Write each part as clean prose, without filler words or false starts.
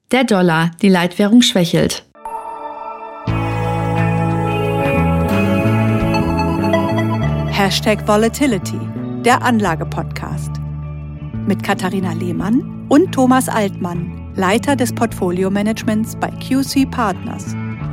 Der Dollar, die Leitwährung schwächelt. #Volatility, der Anlage-Podcast. Mit Katharina Lehmann und Thomas Altmann, Leiter des Portfolio-Managements bei QC Partners.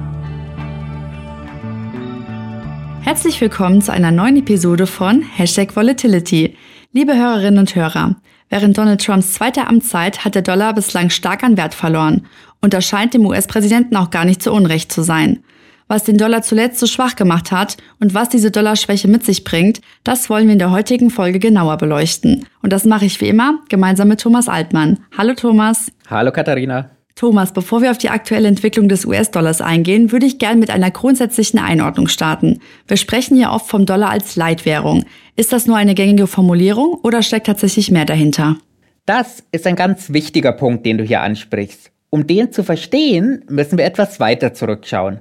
Herzlich willkommen zu einer neuen Episode von #Volatility. Liebe Hörerinnen und Hörer, während Donald Trumps zweiter Amtszeit hat der Dollar bislang stark an Wert verloren. Und das scheint dem US-Präsidenten auch gar nicht so unrecht zu sein. Was den Dollar zuletzt so schwach gemacht hat und was diese Dollarschwäche mit sich bringt, das wollen wir in der heutigen Folge genauer beleuchten. Und das mache ich wie immer gemeinsam mit Thomas Altmann. Hallo Thomas. Hallo Katharina. Thomas, bevor wir auf die aktuelle Entwicklung des US-Dollars eingehen, würde ich gerne mit einer grundsätzlichen Einordnung starten. Wir sprechen hier oft vom Dollar als Leitwährung. Ist das nur eine gängige Formulierung oder steckt tatsächlich mehr dahinter? Das ist ein ganz wichtiger Punkt, den du hier ansprichst. Um den zu verstehen, müssen wir etwas weiter zurückschauen.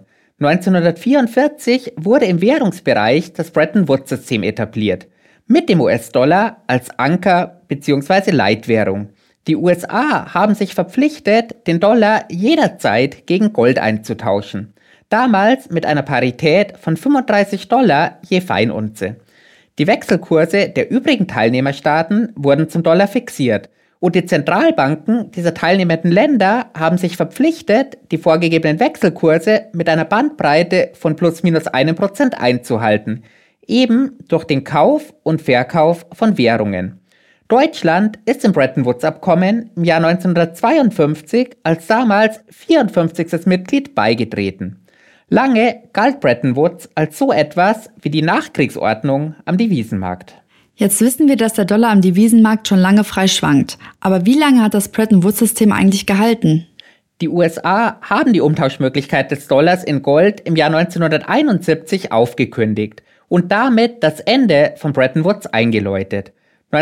1944 wurde im Währungsbereich das Bretton-Woods-System etabliert, mit dem US-Dollar als Anker bzw. Leitwährung. Die USA haben sich verpflichtet, den Dollar jederzeit gegen Gold einzutauschen. Damals mit einer Parität von $35 je Feinunze. Die Wechselkurse der übrigen Teilnehmerstaaten wurden zum Dollar fixiert. Und die Zentralbanken dieser teilnehmenden Länder haben sich verpflichtet, die vorgegebenen Wechselkurse mit einer Bandbreite von plus minus 1% einzuhalten, eben durch den Kauf und Verkauf von Währungen. Deutschland ist dem Bretton-Woods-Abkommen im Jahr 1952 als damals 54. Mitglied beigetreten. Lange galt Bretton Woods als so etwas wie die Nachkriegsordnung am Devisenmarkt. Jetzt wissen wir, dass der Dollar am Devisenmarkt schon lange frei schwankt. Aber wie lange hat das Bretton-Woods-System eigentlich gehalten? Die USA haben die Umtauschmöglichkeit des Dollars in Gold im Jahr 1971 aufgekündigt und damit das Ende von Bretton Woods eingeläutet.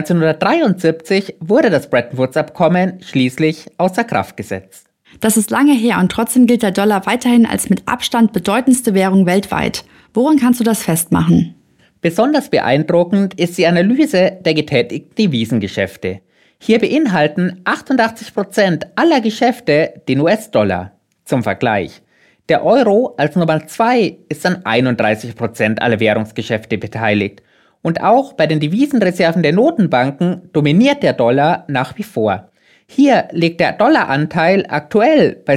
1973 wurde das Bretton-Woods-Abkommen schließlich außer Kraft gesetzt. Das ist lange her und trotzdem gilt der Dollar weiterhin als mit Abstand bedeutendste Währung weltweit. Woran kannst du das festmachen? Besonders beeindruckend ist die Analyse der getätigten Devisengeschäfte. Hier beinhalten 88% aller Geschäfte den US-Dollar. Zum Vergleich: Der Euro als Nummer 2 ist an 31% aller Währungsgeschäfte beteiligt. Und auch bei den Devisenreserven der Notenbanken dominiert der Dollar nach wie vor. Hier liegt der Dollaranteil aktuell bei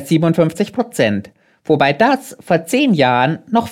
57%, wobei das vor 10 Jahren noch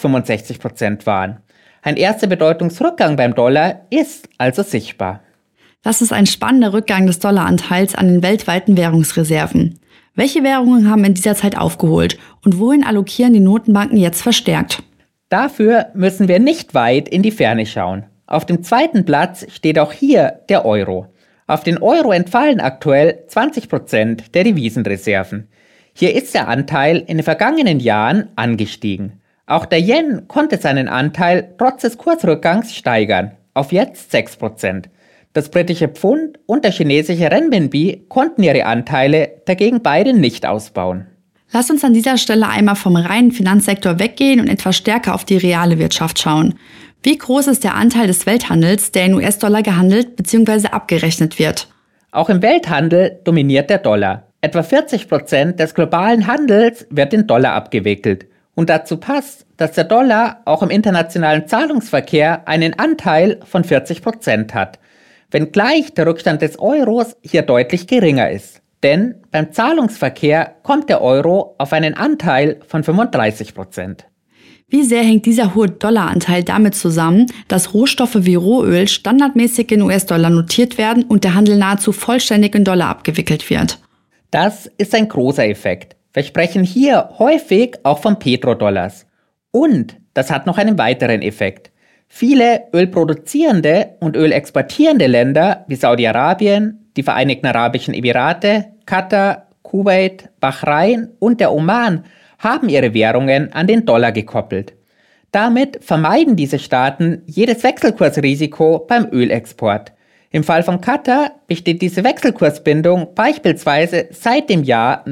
65% waren. Ein erster Bedeutungsrückgang beim Dollar ist also sichtbar. Das ist ein spannender Rückgang des Dollaranteils an den weltweiten Währungsreserven. Welche Währungen haben in dieser Zeit aufgeholt und wohin allokieren die Notenbanken jetzt verstärkt? Dafür müssen wir nicht weit in die Ferne schauen. Auf dem zweiten Platz steht auch hier der Euro. Auf den Euro entfallen aktuell 20% der Devisenreserven. Hier ist der Anteil in den vergangenen Jahren angestiegen. Auch der Yen konnte seinen Anteil trotz des Kursrückgangs steigern, auf jetzt 6%. Das britische Pfund und der chinesische Renminbi konnten ihre Anteile dagegen beide nicht ausbauen. Lass uns an dieser Stelle einmal vom reinen Finanzsektor weggehen und etwas stärker auf die reale Wirtschaft schauen. Wie groß ist der Anteil des Welthandels, der in US-Dollar gehandelt bzw. abgerechnet wird? Auch im Welthandel dominiert der Dollar. Etwa 40% des globalen Handels wird in Dollar abgewickelt. Und dazu passt, dass der Dollar auch im internationalen Zahlungsverkehr einen Anteil von 40% hat, wenngleich der Rückstand des Euros hier deutlich geringer ist. Denn beim Zahlungsverkehr kommt der Euro auf einen Anteil von 35%. Wie sehr hängt dieser hohe Dollaranteil damit zusammen, dass Rohstoffe wie Rohöl standardmäßig in US-Dollar notiert werden und der Handel nahezu vollständig in Dollar abgewickelt wird? Das ist ein großer Effekt. Wir sprechen hier häufig auch von Petrodollars. Und das hat noch einen weiteren Effekt. Viele ölproduzierende und ölexportierende Länder wie Saudi-Arabien, die Vereinigten Arabischen Emirate, Katar, Kuwait, Bahrain und der Oman haben ihre Währungen an den Dollar gekoppelt. Damit vermeiden diese Staaten jedes Wechselkursrisiko beim Ölexport. Im Fall von Katar besteht diese Wechselkursbindung beispielsweise seit dem Jahr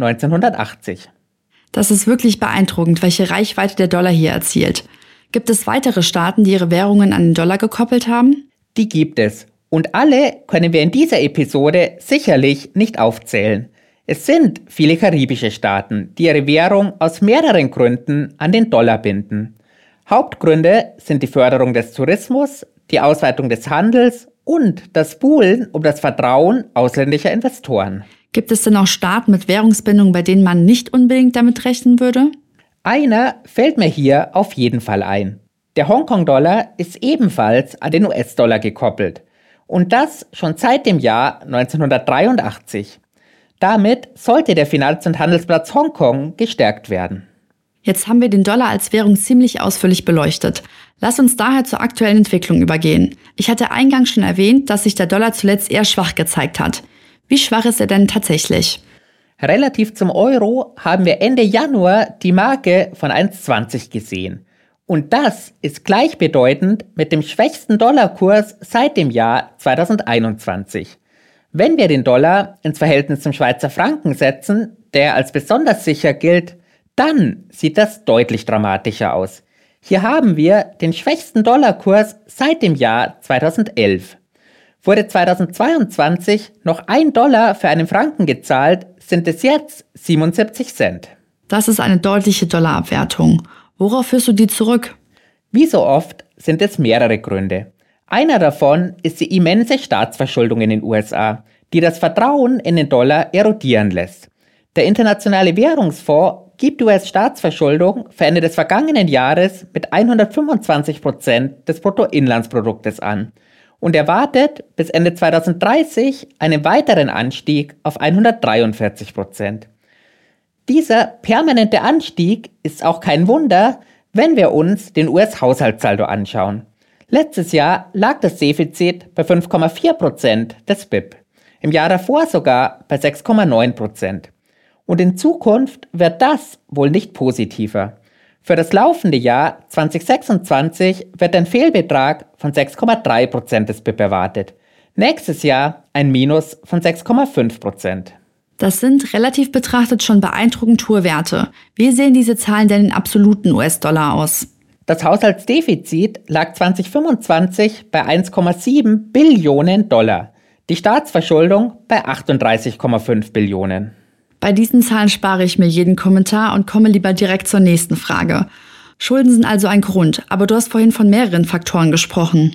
1980. Das ist wirklich beeindruckend, welche Reichweite der Dollar hier erzielt. Gibt es weitere Staaten, die ihre Währungen an den Dollar gekoppelt haben? Die gibt es. Und alle können wir in dieser Episode sicherlich nicht aufzählen. Es sind viele karibische Staaten, die ihre Währung aus mehreren Gründen an den Dollar binden. Hauptgründe sind die Förderung des Tourismus, die Ausweitung des Handels und das Buhlen um das Vertrauen ausländischer Investoren. Gibt es denn auch Staaten mit Währungsbindung, bei denen man nicht unbedingt damit rechnen würde? Einer fällt mir hier auf jeden Fall ein. Der Hongkong-Dollar ist ebenfalls an den US-Dollar gekoppelt. Und das schon seit dem Jahr 1983. Damit sollte der Finanz- und Handelsplatz Hongkong gestärkt werden. Jetzt haben wir den Dollar als Währung ziemlich ausführlich beleuchtet. Lass uns daher zur aktuellen Entwicklung übergehen. Ich hatte eingangs schon erwähnt, dass sich der Dollar zuletzt eher schwach gezeigt hat. Wie schwach ist er denn tatsächlich? Relativ zum Euro haben wir Ende Januar die Marke von 1,20 gesehen. Und das ist gleichbedeutend mit dem schwächsten Dollarkurs seit dem Jahr 2021. Wenn wir den Dollar ins Verhältnis zum Schweizer Franken setzen, der als besonders sicher gilt, dann sieht das deutlich dramatischer aus. Hier haben wir den schwächsten Dollarkurs seit dem Jahr 2011. Wurde 2022 noch $1 für einen Franken gezahlt, sind es jetzt 77 Cent. Das ist eine deutliche Dollarabwertung. Worauf führst du die zurück? Wie so oft sind es mehrere Gründe. Einer davon ist die immense Staatsverschuldung in den USA, die das Vertrauen in den Dollar erodieren lässt. Der Internationale Währungsfonds gibt die US-Staatsverschuldung für Ende des vergangenen Jahres mit 125% des Bruttoinlandsproduktes an und erwartet bis Ende 2030 einen weiteren Anstieg auf 143%. Dieser permanente Anstieg ist auch kein Wunder, wenn wir uns den US-Haushaltssaldo anschauen. Letztes Jahr lag das Defizit bei 5,4% des BIP, im Jahr davor sogar bei 6,9%. Und in Zukunft wird das wohl nicht positiver. Für das laufende Jahr 2026 wird ein Fehlbetrag von 6,3% des BIP erwartet. Nächstes Jahr ein Minus von 6,5%. Das sind relativ betrachtet schon beeindruckend hohe Werte. Wie sehen diese Zahlen denn in absoluten US-Dollar aus? Das Haushaltsdefizit lag 2025 bei 1,7 Billionen Dollar. Die Staatsverschuldung bei 38,5 Billionen. Bei diesen Zahlen spare ich mir jeden Kommentar und komme lieber direkt zur nächsten Frage. Schulden sind also ein Grund, aber du hast vorhin von mehreren Faktoren gesprochen.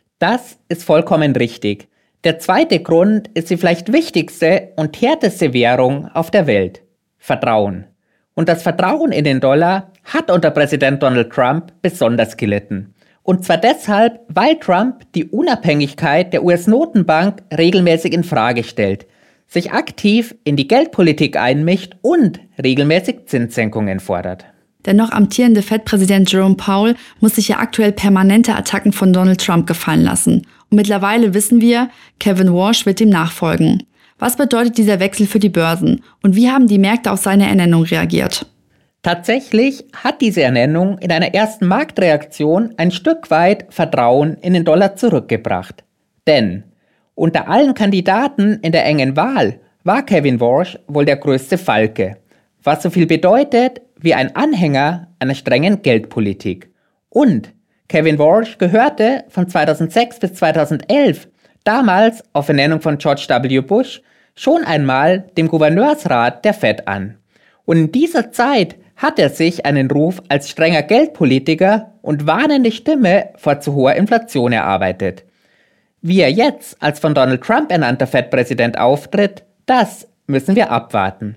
Das ist vollkommen richtig. Der zweite Grund ist die vielleicht wichtigste und härteste Währung auf der Welt: Vertrauen. Und das Vertrauen in den Dollar hat unter Präsident Donald Trump besonders gelitten. Und zwar deshalb, weil Trump die Unabhängigkeit der US-Notenbank regelmäßig in Frage stellt, sich aktiv in die Geldpolitik einmischt und regelmäßig Zinssenkungen fordert. Der noch amtierende Fed-Präsident Jerome Powell muss sich ja aktuell permanente Attacken von Donald Trump gefallen lassen. Und mittlerweile wissen wir, Kevin Warsh wird ihm nachfolgen. Was bedeutet dieser Wechsel für die Börsen? Und wie haben die Märkte auf seine Ernennung reagiert? Tatsächlich hat diese Ernennung in einer ersten Marktreaktion ein Stück weit Vertrauen in den Dollar zurückgebracht. Denn unter allen Kandidaten in der engen Wahl war Kevin Warsh wohl der größte Falke, was so viel bedeutet wie ein Anhänger einer strengen Geldpolitik. Und Kevin Warsh gehörte von 2006 bis 2011, damals auf Ernennung von George W. Bush, schon einmal dem Gouverneursrat der Fed an. Und in dieser Zeit hat er sich einen Ruf als strenger Geldpolitiker und warnende Stimme vor zu hoher Inflation erarbeitet. Wie er jetzt als von Donald Trump ernannter Fed-Präsident auftritt, das müssen wir abwarten.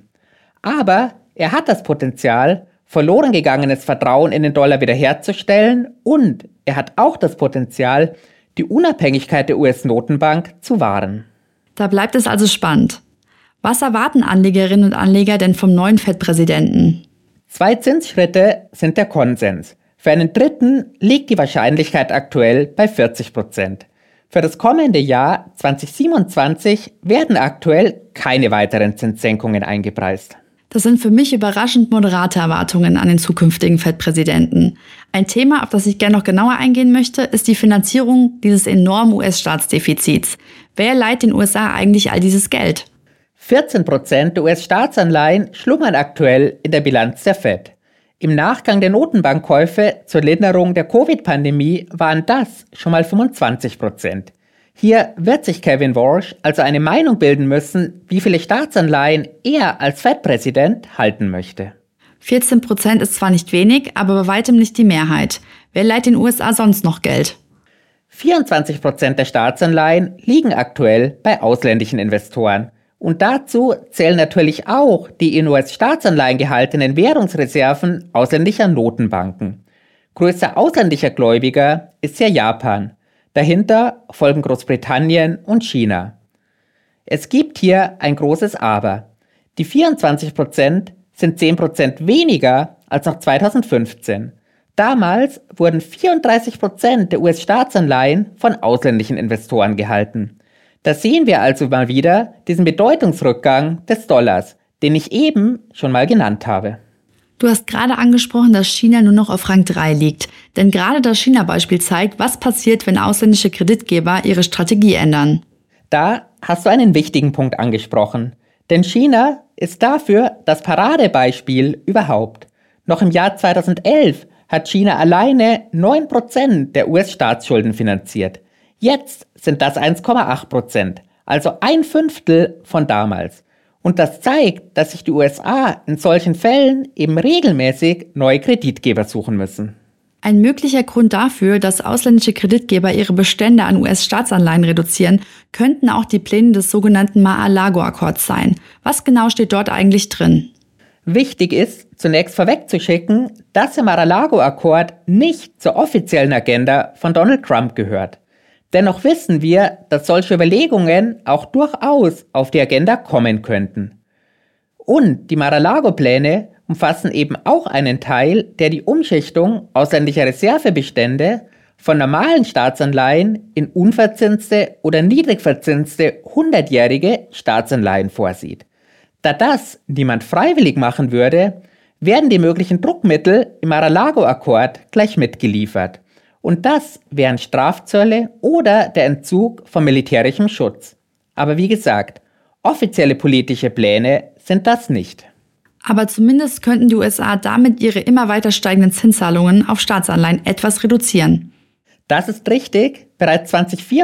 Aber er hat das Potenzial, verloren gegangenes Vertrauen in den Dollar wiederherzustellen, und er hat auch das Potenzial, die Unabhängigkeit der US-Notenbank zu wahren. Da bleibt es also spannend. Was erwarten Anlegerinnen und Anleger denn vom neuen Fed-Präsidenten? 2 Zinsschritte sind der Konsens. Für einen dritten liegt die Wahrscheinlichkeit aktuell bei 40%. Für das kommende Jahr 2027 werden aktuell keine weiteren Zinssenkungen eingepreist. Das sind für mich überraschend moderate Erwartungen an den zukünftigen Fed-Präsidenten. Ein Thema, auf das ich gerne noch genauer eingehen möchte, ist die Finanzierung dieses enormen US-Staatsdefizits. Wer leiht den USA eigentlich all dieses Geld? 14% der US-Staatsanleihen schlummern aktuell in der Bilanz der Fed. Im Nachgang der Notenbankkäufe zur Linderung der Covid-Pandemie waren das schon mal 25%. Hier wird sich Kevin Warsh also eine Meinung bilden müssen, wie viele Staatsanleihen er als Fed-Präsident halten möchte. 14% ist zwar nicht wenig, aber bei weitem nicht die Mehrheit. Wer leiht den USA sonst noch Geld? 24% der Staatsanleihen liegen aktuell bei ausländischen Investoren. Und dazu zählen natürlich auch die in US-Staatsanleihen gehaltenen Währungsreserven ausländischer Notenbanken. Größter ausländischer Gläubiger ist ja Japan. Dahinter folgen Großbritannien und China. Es gibt hier ein großes Aber. Die 24% sind 10% weniger als noch 2015. Damals wurden 34% der US-Staatsanleihen von ausländischen Investoren gehalten. Da sehen wir also mal wieder diesen Bedeutungsrückgang des Dollars, den ich eben schon mal genannt habe. Du hast gerade angesprochen, dass China nur noch auf Rang 3 liegt. Denn gerade das China-Beispiel zeigt, was passiert, wenn ausländische Kreditgeber ihre Strategie ändern. Da hast du einen wichtigen Punkt angesprochen. Denn China ist dafür das Paradebeispiel überhaupt. Noch im Jahr 2011 hat China alleine 9% der US-Staatsschulden finanziert. Jetzt sind das 1,8%, also 1/5 von damals. Und das zeigt, dass sich die USA in solchen Fällen eben regelmäßig neue Kreditgeber suchen müssen. Ein möglicher Grund dafür, dass ausländische Kreditgeber ihre Bestände an US-Staatsanleihen reduzieren, könnten auch die Pläne des sogenannten Mar-a-Lago-Akkords sein. Was genau steht dort eigentlich drin? Wichtig ist, zunächst vorwegzuschicken, dass der Mar-a-Lago-Akkord nicht zur offiziellen Agenda von Donald Trump gehört. Dennoch wissen wir, dass solche Überlegungen auch durchaus auf die Agenda kommen könnten. Und die Mar-a-Lago-Pläne umfassen eben auch einen Teil, der die Umschichtung ausländischer Reservebestände von normalen Staatsanleihen in unverzinste oder niedrigverzinste 100-jährige Staatsanleihen vorsieht. Da das niemand freiwillig machen würde, werden die möglichen Druckmittel im Mar-a-Lago-Akkord gleich mitgeliefert. Und das wären Strafzölle oder der Entzug von militärischem Schutz. Aber wie gesagt, offizielle politische Pläne sind das nicht. Aber zumindest könnten die USA damit ihre immer weiter steigenden Zinszahlungen auf Staatsanleihen etwas reduzieren. Das ist richtig. Bereits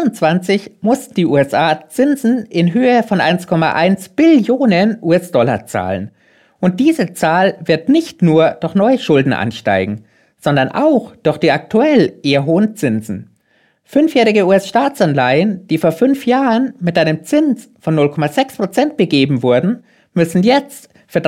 2024 mussten die USA Zinsen in Höhe von 1,1 Billionen US-Dollar zahlen. Und diese Zahl wird nicht nur durch neue Schulden ansteigen, sondern auch durch die aktuell eher hohen Zinsen. 5-jährige US-Staatsanleihen, die vor 5 Jahren mit einem Zins von 0,6% begeben wurden, müssen jetzt für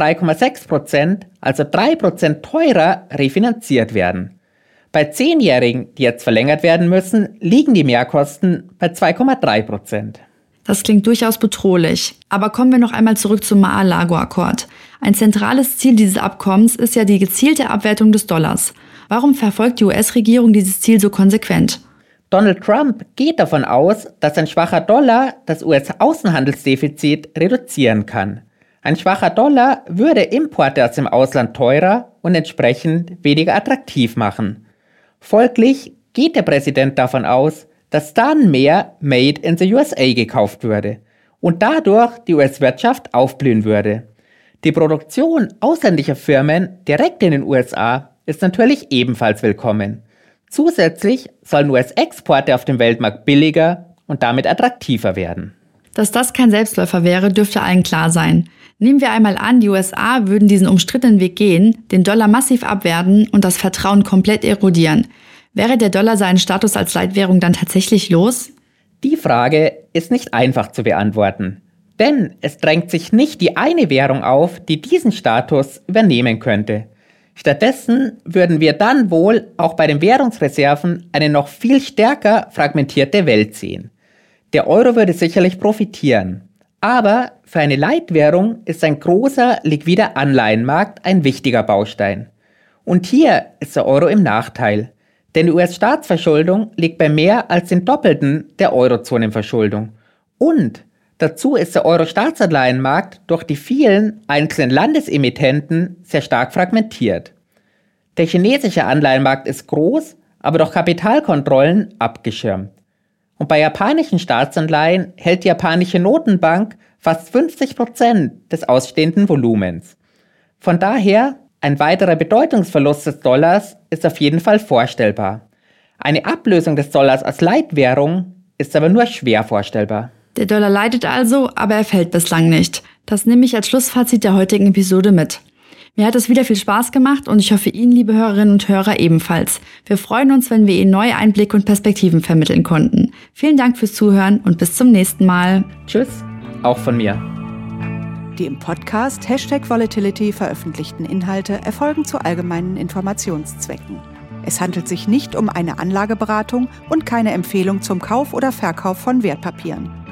3,6%, also 3% teurer, refinanziert werden. Bei 10-jährigen, die jetzt verlängert werden müssen, liegen die Mehrkosten bei 2,3%. Das klingt durchaus bedrohlich. Aber kommen wir noch einmal zurück zum Mar-a-Lago-Akkord. Ein zentrales Ziel dieses Abkommens ist ja die gezielte Abwertung des Dollars. Warum verfolgt die US-Regierung dieses Ziel so konsequent? Donald Trump geht davon aus, dass ein schwacher Dollar das US-Außenhandelsdefizit reduzieren kann. Ein schwacher Dollar würde Importe aus dem Ausland teurer und entsprechend weniger attraktiv machen. Folglich geht der Präsident davon aus, dass dann mehr Made in the USA gekauft würde und dadurch die US-Wirtschaft aufblühen würde. Die Produktion ausländischer Firmen direkt in den USA ist natürlich ebenfalls willkommen. Zusätzlich sollen US-Exporte auf dem Weltmarkt billiger und damit attraktiver werden. Dass das kein Selbstläufer wäre, dürfte allen klar sein. Nehmen wir einmal an, die USA würden diesen umstrittenen Weg gehen, den Dollar massiv abwerten und das Vertrauen komplett erodieren. Wäre der Dollar seinen Status als Leitwährung dann tatsächlich los? Die Frage ist nicht einfach zu beantworten. Denn es drängt sich nicht die eine Währung auf, die diesen Status übernehmen könnte. Stattdessen würden wir dann wohl auch bei den Währungsreserven eine noch viel stärker fragmentierte Welt sehen. Der Euro würde sicherlich profitieren. Aber für eine Leitwährung ist ein großer liquider Anleihenmarkt ein wichtiger Baustein. Und hier ist der Euro im Nachteil. Denn die US-Staatsverschuldung liegt bei mehr als den Doppelten der Eurozonenverschuldung. Und dazu ist der Euro-Staatsanleihenmarkt durch die vielen einzelnen Landesemittenten sehr stark fragmentiert. Der chinesische Anleihenmarkt ist groß, aber durch Kapitalkontrollen abgeschirmt. Und bei japanischen Staatsanleihen hält die japanische Notenbank fast 50% des ausstehenden Volumens. Von daher, ein weiterer Bedeutungsverlust des Dollars ist auf jeden Fall vorstellbar. Eine Ablösung des Dollars als Leitwährung ist aber nur schwer vorstellbar. Der Dollar leidet also, aber er fällt bislang nicht. Das nehme ich als Schlussfazit der heutigen Episode mit. Mir hat es wieder viel Spaß gemacht und ich hoffe Ihnen, liebe Hörerinnen und Hörer, ebenfalls. Wir freuen uns, wenn wir Ihnen neue Einblicke und Perspektiven vermitteln konnten. Vielen Dank fürs Zuhören und bis zum nächsten Mal. Tschüss, auch von mir. Die im Podcast #Volatility veröffentlichten Inhalte erfolgen zu allgemeinen Informationszwecken. Es handelt sich nicht um eine Anlageberatung und keine Empfehlung zum Kauf oder Verkauf von Wertpapieren.